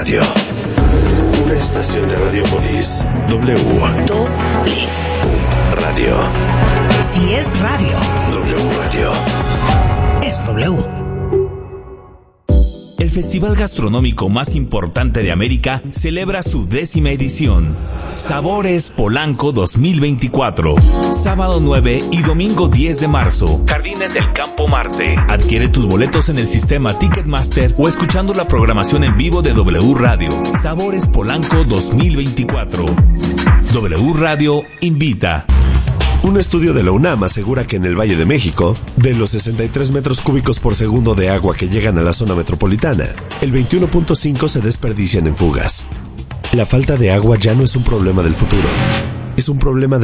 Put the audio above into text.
Radio. Una estación de Radiopolis. W. Radio. Si es radio. W Radio. Es W. El festival gastronómico más importante de América celebra su 10ª edición. Sabores Polanco 2024. Sábado 9 y domingo 10 de marzo. Jardines del Campo Marte. Adquiere tus boletos en el sistema Ticketmaster o escuchando la programación en vivo de W Radio. Sabores Polanco 2024. W Radio invita. Un estudio de la UNAM asegura que en el Valle de México, de los 63 metros cúbicos por segundo de agua que llegan a la zona metropolitana, el 21.5 se desperdician en fugas. La falta de agua ya no es un problema del futuro, es un problema de